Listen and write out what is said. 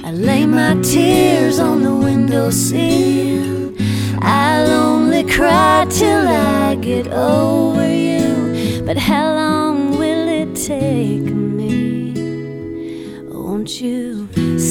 I lay my tears on the windowsill. I'll only cry till I get over you. But how long will it take me? Won't you